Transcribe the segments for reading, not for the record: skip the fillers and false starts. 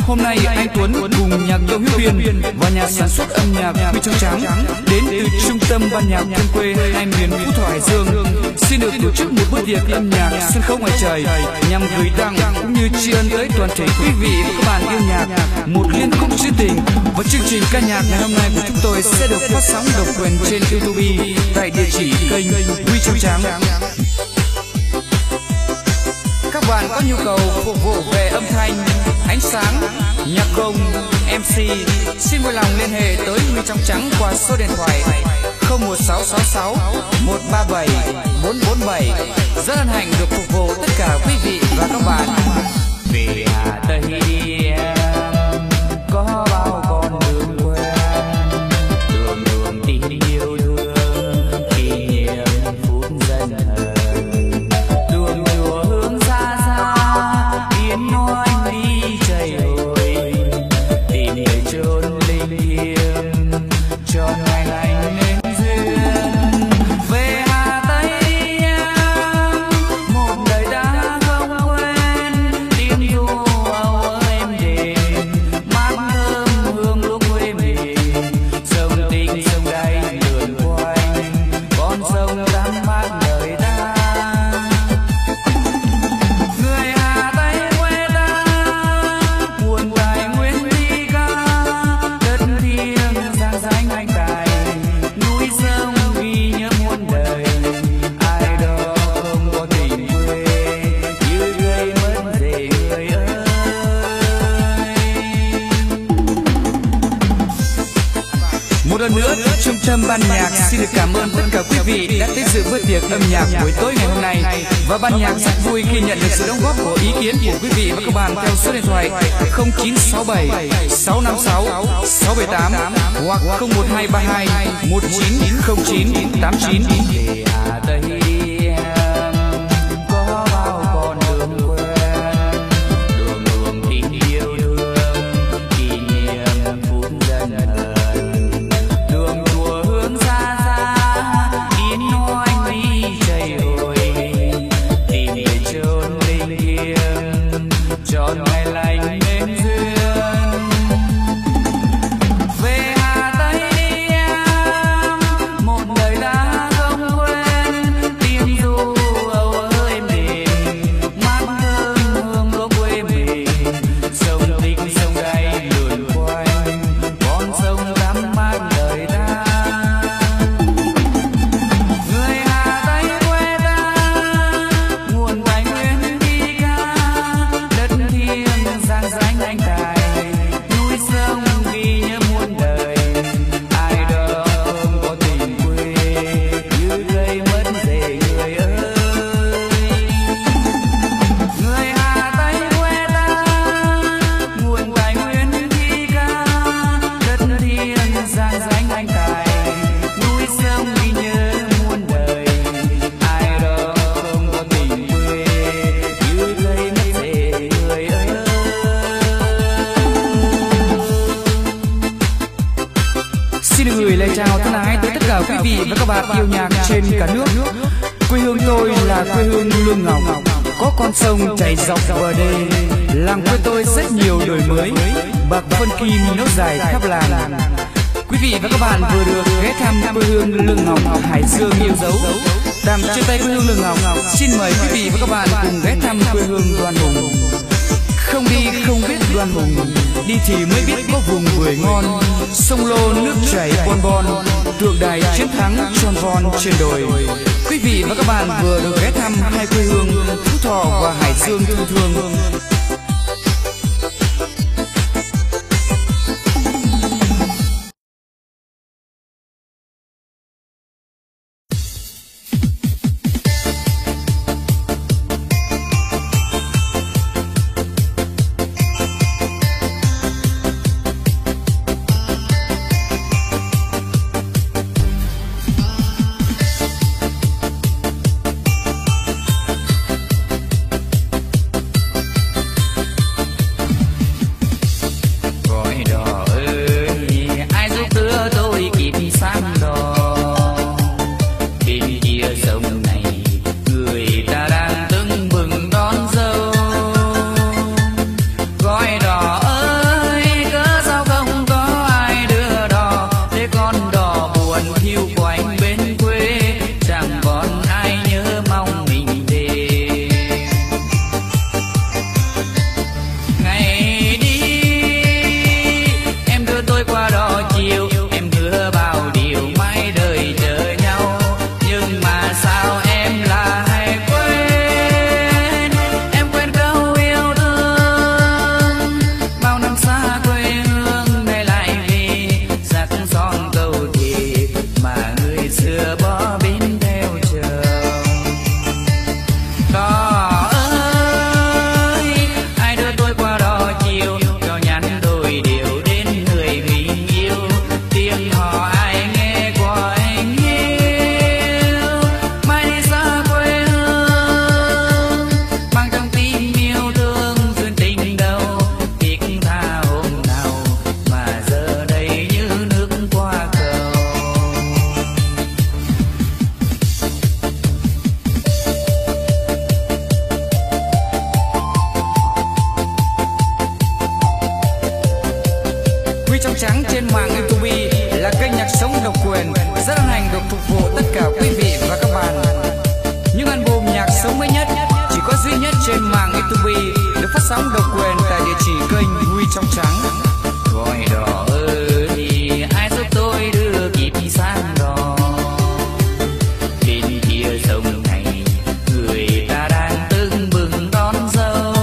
Hôm nay anh Tuấn cùng nhạc Châu Hiếu Biên và nhà sản xuất âm nhạc Huy Trong Trắng đến từ trung tâm ban nhạc thôn quê hai miền Phú Thọ Hải Dương xin được tổ chức một bữa tiệc âm nhạc sân khấu ngoài trời nhằm gửi tặng cũng như tri ân tới toàn thể quý vị và các bạn yêu nhạc một liên khúc trữ tình. Và chương trình ca nhạc ngày hôm nay của chúng tôi sẽ được phát sóng độc quyền trên YouTube tại địa chỉ kênh Huy Trong Trắng. Các bạn có nhu cầu phục vụ về âm thanh, ánh sáng, nhạc công, MC, xin vui lòng liên hệ tới Huy Trong Trắng qua số điện thoại 01666 137 447. Rất hân hạnh được phục vụ tất cả quý vị và các bạn. Về Hà Tây có bao con đường quen, đường đường tình yêu thương, kỷ niệm phút dân hờn, đường chùa hướng xa xa, biến nói đi chạy hồi, tìm người chốn linh thiêng cho ngày lành nên duyên. Về Hà Tây một đời đã không quên, tiếng ru âu êm đềm, mát thơm hương lúa quê mình, sông Tinh sông Đáy lượn quanh, con sông đắm mát đời ta. Người Hà Tây quê ta nguồn tài nguyên đi ca, đất thiêng giang danh anh tài, núi sông ghi nhớ muôn đời, ai đó không có tình quê như gây mất về người ơi. Một lần nữa, trung tâm ban nhạc xin được cảm ơn tất cả quý vị đã tới dự bữa tiệc âm nhạc buổi tối ngày hôm nay, và ban nhạc rất vui khi nhận được sự đóng góp của ý kiến của quý vị và các bạn theo số điện thoại 0967 656 678 hoặc 01232 1909 89. Về Hà Tây có bao con đường quen, đường đường tình yêu thương, kỷ niệm phút dân hờn, đường chùa hướng xa xa, yên nói đi chạy hồi, tìm người chốn linh thiêng cho ngày lành nên duyên. Về Hà Tây một đời đã không quên, tiếng ru âu êm đềm, mát thơm hương lúa quê mình, sông Tinh sông Đáy lượn quanh, con sông đắm mát đời ta. Người Hà Tây quê ta nguồn tài nguyên đi ca, đất thiêng giang danh anh tài, núi sông ghi nhớ muôn đời, ai đó không có tình quê như gây mất về người ơi. Người Hà Tây quê ta nguồn tài nguyên đi ca, đất thiêng giang danh anh tài, núi sông ghi nhớ muôn đời, ai đó không có tình quê như gây mất về người ơi. Xin được gửi lời chào thân ái tới tất cả quý vị và các bạn yêu nhạc trên cả nước. Quê hương tôi là quê hương Lương Ngọc, có con sông chảy dọc bờ đê. Làng quê tôi rất nhiều đổi mới, bạc phân kim nối dài khắp làng. Quý vị và các bạn vừa được ghé thăm quê hương Lương Ngọc, Hải Dương yêu dấu. Tạm chia tay quê hương Lương Ngọc, xin mời quý vị và các bạn cùng ghé thăm quê hương Đoan Hùng. Không đi không biết Đoan Hùng, đi thì mới biết có vùng bưởi ngon, sông Lô nước chảy bon bon, tượng đài chiến thắng tròn von trên đồi. Quý vị và các bạn vừa được ghé thăm hai quê hương Phú Thọ và Hải Dương thân thương. Trong Trắng trên mạng YouTube là kênh nhạc sống độc quyền rất hân hạnh được phục vụ tất cả quý vị và các bạn. Những album nhạc sống mới nhất chỉ có duy nhất trên mạng YouTube được phát sóng độc quyền tại địa chỉ kênh Huy Trong Trắng. Gọi đỏ ơi, ai giúp tôi đưa kịp sang đò bên kia sông này, người ta đang tưng bừng đón dâu.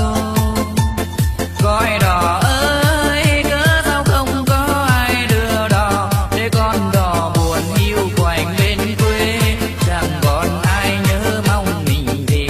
Gọi đỏ ơi, cớ sao không có ai đưa đò để con đò buồn hiu quạnh bên quê, chẳng còn ai nhớ mong mình về.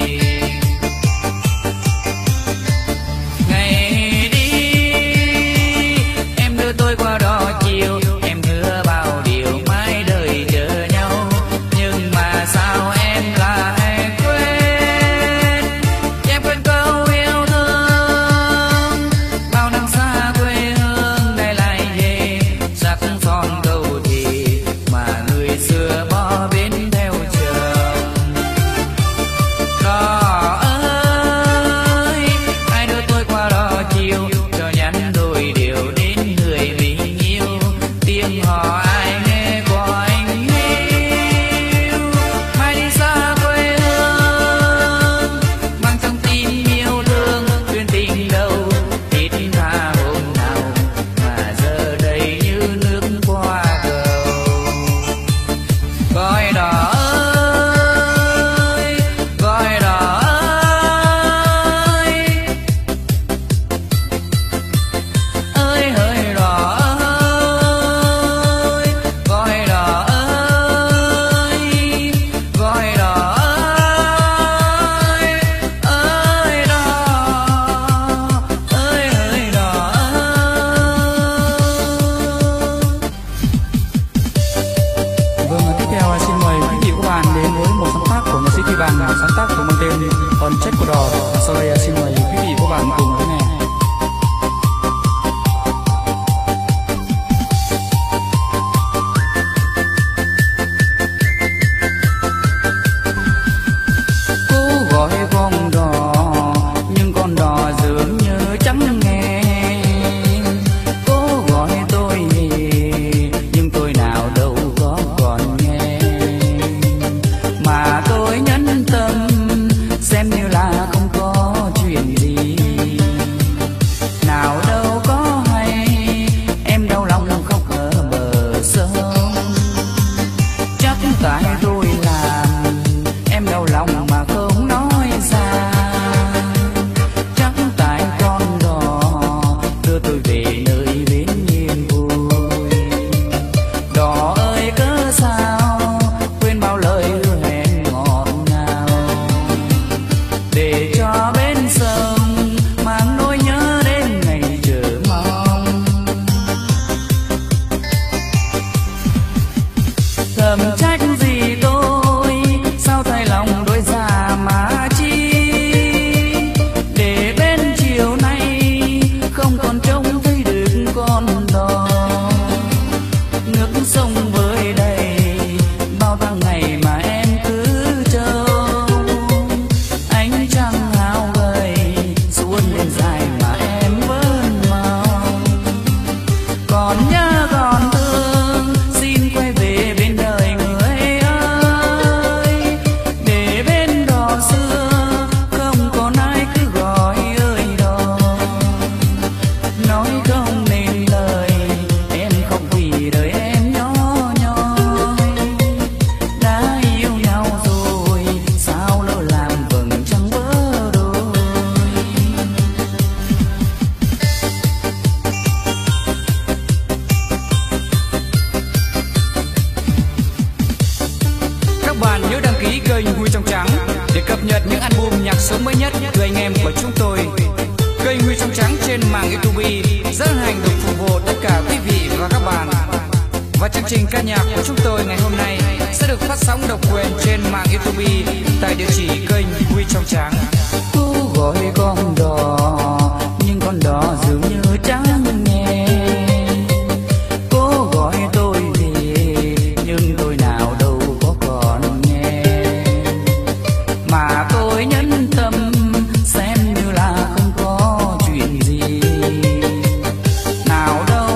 Ngày đi em đưa tôi qua đò chiều, em hứa bao điều mãi đời chờ nhau, nhưng mà sao em lại quên, em quên câu yêu thương. Bao năm xa quê hương đây lại về, sắc son câu thì mà người xưa bỏ bến theo chồng. Đò ơi, ai đưa tôi qua đò chiều, cho nhắn đôi điều đến người mình yêu, tiếng hò ai nghe của anh yêu. Mai đi xa quê hương, mang trong tim yêu thương, duyên tình đâu ít tha hôm nào, mà giờ đây như nước qua cầu. Gọi đò ơi, gọi đò ơi, ơi hỡi đò ơi, gọi đò ơi, gọi đò ơi, ơi đò, ơi hỡi đò ơi. Vâng, tiếp theo xin mời quý vị và các bạn đến với một sáng tác của nhạc sĩ Thùy Bằng, sáng tác của mang tên Hòn Trách của Đò. Sau đây xin mời quý vị và các bạn cùng lắng nghe. Cô gọi con đò nhưng con đò dường như chẳng nghe. Cô gọi tôi nhưng tôi nào đâu có còn nghe, mà tôi nhẫn tâm xem như là không có chuyện gì. Nào đâu có hay em đau lòng khóc ở bờ sông, chắc tại tôi làm em đau lòng mà không nói ra. Chắc tại con đò đưa tôi về nơi bến yên vui. Đò ơi cớ sao quên bao lời hứa hẹn ngọt ngào, để cho bên sông mang nỗi nhớ đến ngày chờ mong. Thầm trách gì tôi sao thay lòng đổi già mà chi, để bên chiều nay không còn trông thấy được con đò. Nước sông với đầy bao tháng ngày mà em cứ trông, ánh trăng hao gầy suốt đêm dài mà em vẫn mong. Còn nhớ còn thương xin quay về bên đời người ơi, để bên đò xưa không còn ai cứ gọi ơi đò. Nói không nên lời em không vì đời em nhỏ nhoi, đã yêu nhau rồi sao lỡ làm vầng trăng vỡ đôi. Các bạn nhớ đăng ký kênh Huy Trong Trắng để cập nhật những album nhạc sống mới nhất từ anh em của chúng tôi. Kênh Huy Trong Trắng trên mạng YouTube rất hân hạnh được phục vụ tất cả quý vị và các bạn. Và chương trình ca nhạc của chúng tôi ngày hôm nay sẽ được phát sóng độc quyền trên mạng YouTube tại địa chỉ kênh Huy Trong Trắng. Cô gọi con đò nhưng con đò dường như chẳng nghe. Cô gọi tôi về nhưng tôi nào đâu có còn nghe, mà tôi nhẫn tâm xem như là không có chuyện gì. Nào đâu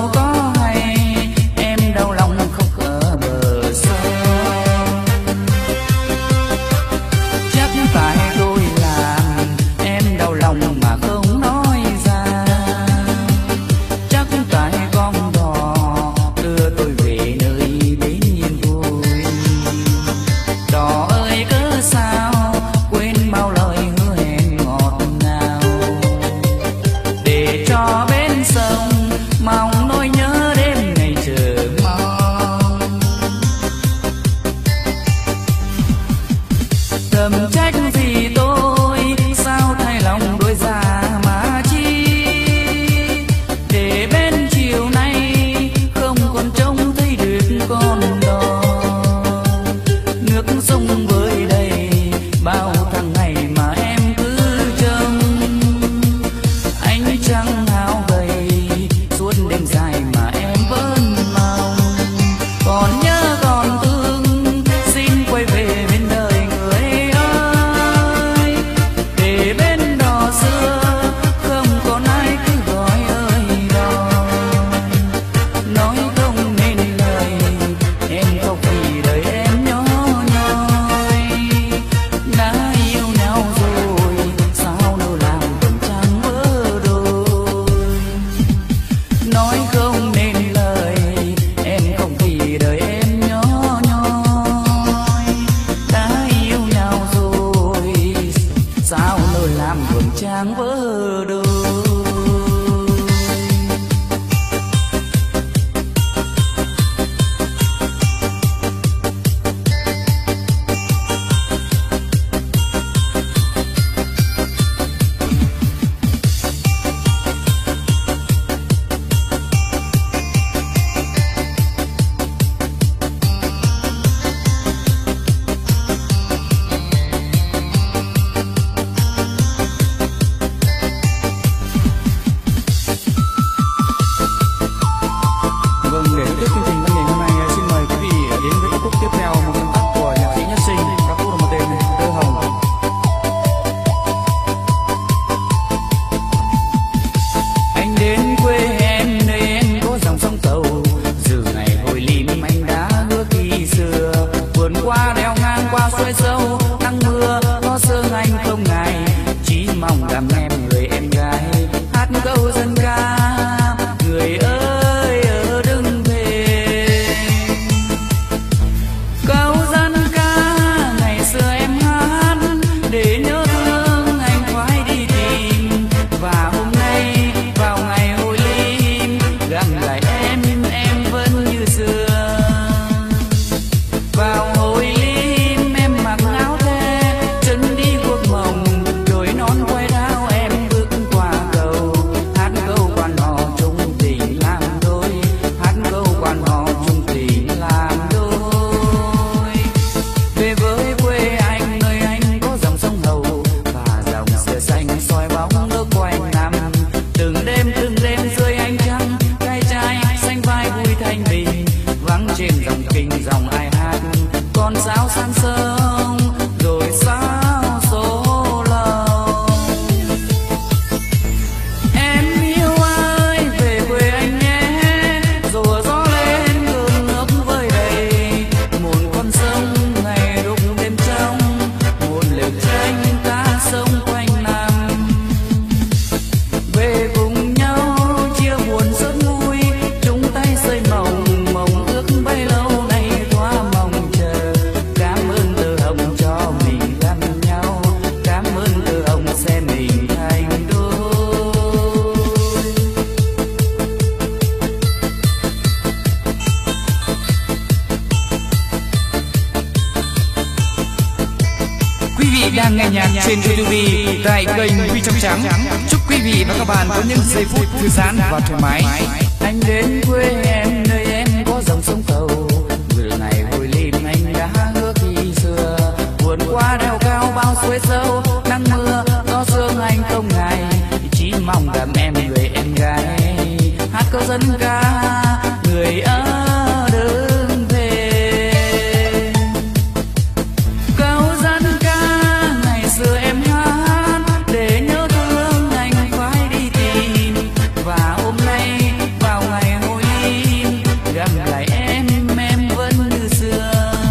đang nghe nhạc trên YouTube tại kênh Huy Trong Trắng. Chúc quý vị và các bạn có những giây phút thư giãn và thoải mái. Anh đến quê em nơi em có dòng sông cầu, người ngày hồi lim anh đã hứa khi xưa. Buồn qua đèo cao bao suối sâu, nắng mưa gió sương anh không ngại, chỉ mong gặp em người em gái. Hát câu dân ca người ở đường về, câu dân ca ngày xưa em hát để nhớ thương anh phải đi tìm. Và hôm nay vào ngày hồi lim gặp lại em vẫn như xưa.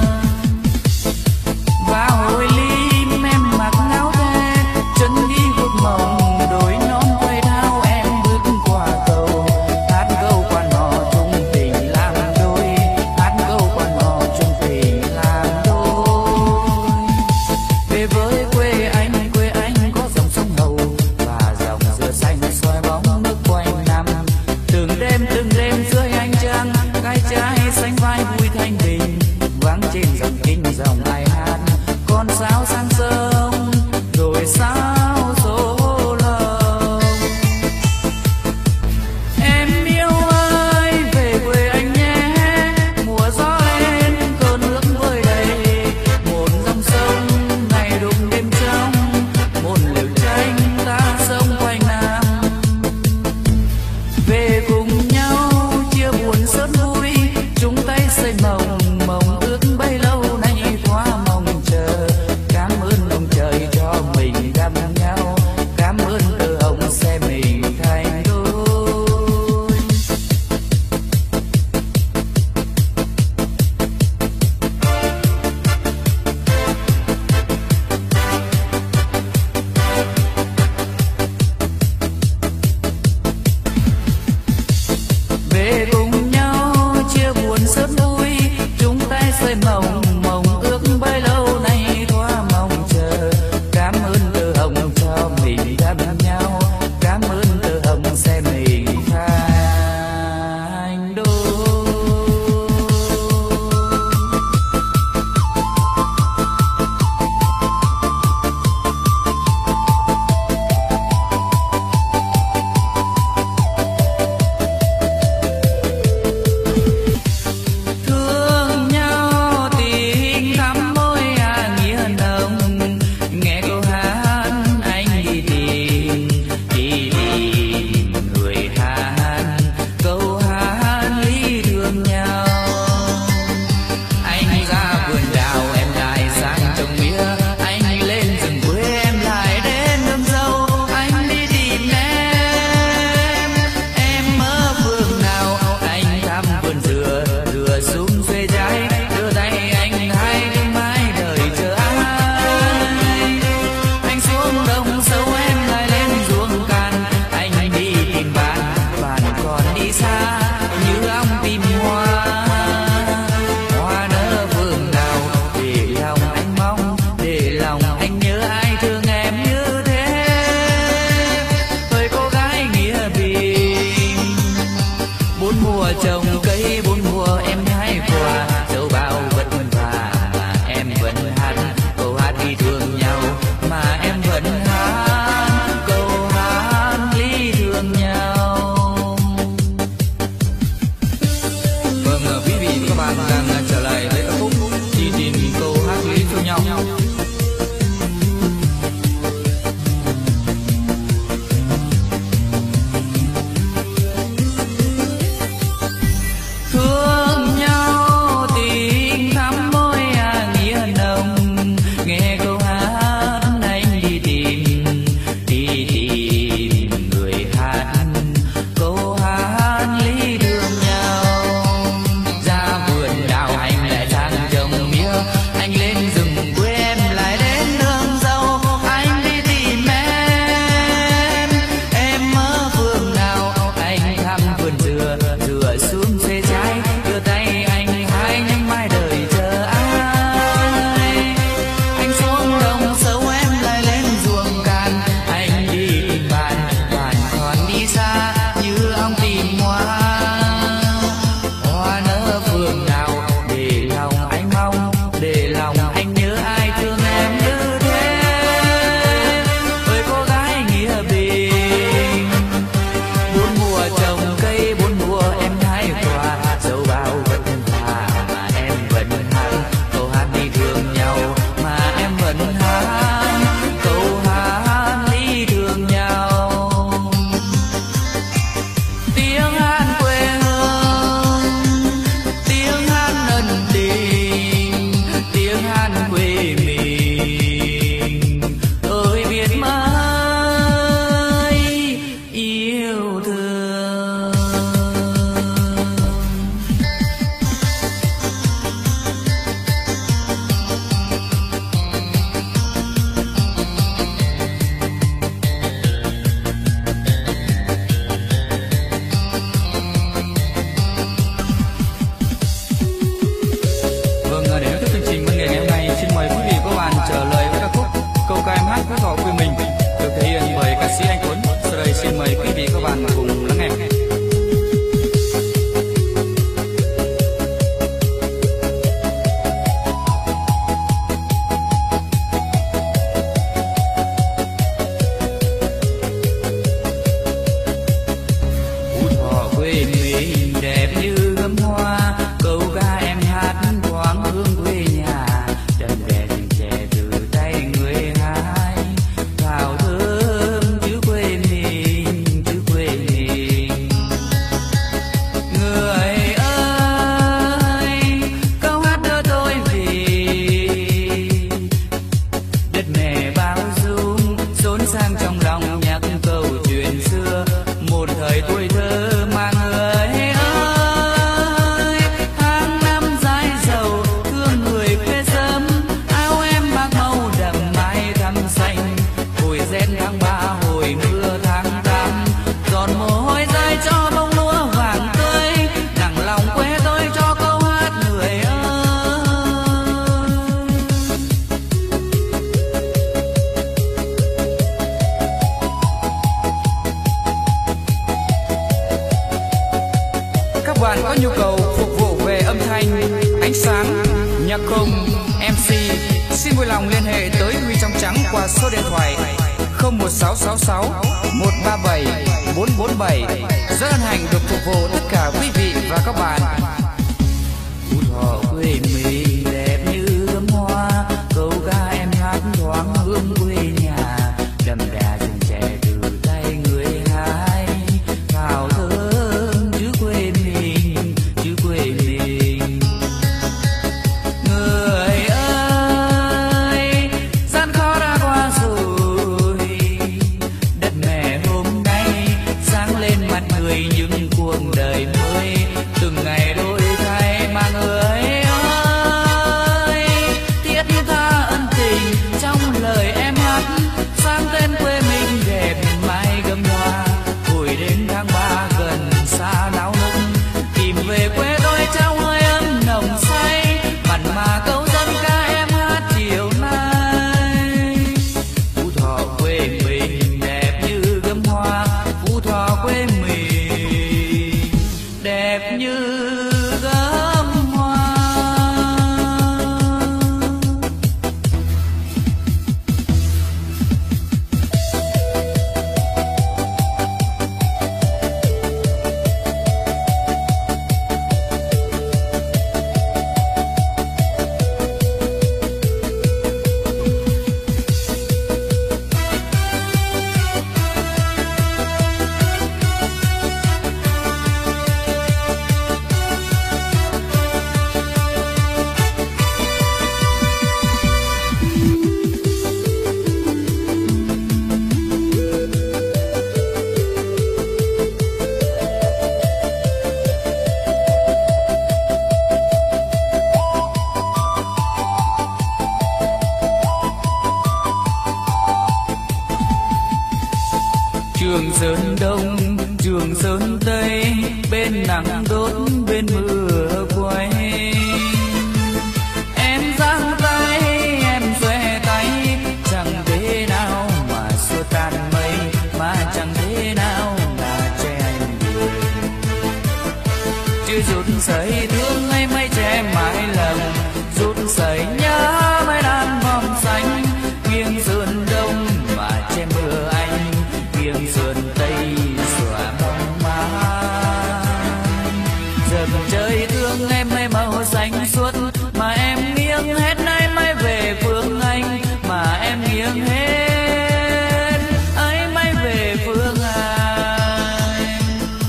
Vào hồi lim em mặc áo the, chân đi vuốt mộng đôi nón quay thao, em bước qua cầu hát câu quan họ chung tình làm vị các bạn cùng lắng nghe. Bạn có nhu cầu phục vụ về âm thanh, ánh sáng, nhạc công, MC, xin vui lòng liên hệ tới Huy Trong Trắng qua số điện thoại 01666 137 447. Rất hân hạnh được phục vụ tất cả quý vị và các bạn. Phú Thọ quê mình đẹp như gấm hoa, câu ca em hát thoáng hương quê nhà, đậm đà rừng trẻ từ tay người hái, thảo thơm chứ quê mình, chứ quê mình. Người ơi, gian khó đã qua rồi, đất mẹ hôm nay sáng lên mặt người những cuộc đời mới, từng ngày đôi thay mà người ơi thiết tha ân tình trong lời em hát, sang tên quê mình đẹp mãi gấm hoa. Hồi đến tháng 3 gần xa náo nức, tìm về quê tôi trong hơi ấm nồng say, mặn mà câu dân ca em hát chiều nay. Phú Thọ quê mình đẹp như gấm hoa, Phú Thọ quê mình đẹp như gấm hoa. Trường Sơn Đông, Trường Sơn Tây, bên nắng đốt bên mưa quay. Em giang tay, em xòe tay, chẳng thế nào mà xua tan mây, mà chẳng thế nào là che anh người. Chưa rút sợi thương hay mây che mãi lòng, rút sợi nhớ mái đàn vòng xanh, nghiêng Sơn Đông mà che mưa anh, nghiêng Sơn Tây xóa bóng má. Giờ còn trời thương em hay màu xanh suốt, mà em nghiêng hết nay mới về phương Anh, mà em nghiêng hết ấy mới về phương Anh.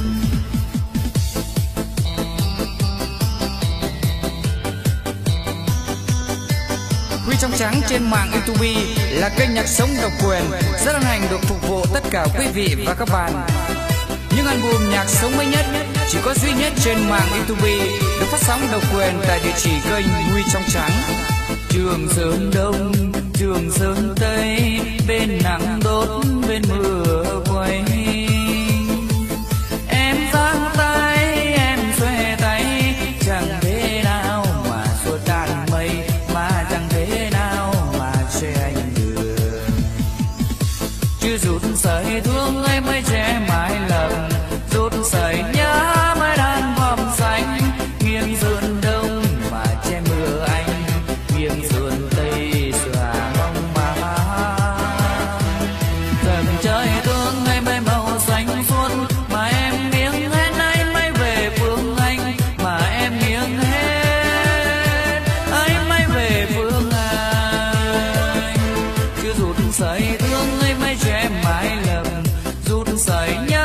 Huy Trong Trắng trên mạng YouTube là kênh nhạc sống độc quyền, rất hân hạnh được phục vụ tất cả quý vị và các bạn. Những album nhạc sống mới nhất chỉ có duy nhất trên mạng YouTube, được phát sóng độc quyền tại địa chỉ kênh Huy Trong Trắng. Trường Sơn Đông, Trường Sơn Tây, bên nắng đốt bên mưa quay. Em giang tay, em xòe tay, chẳng thế nào mà xua tan mây, mà chẳng thế nào mà che anh được. Chưa rút sợi thương em mới che mãi đời nhớ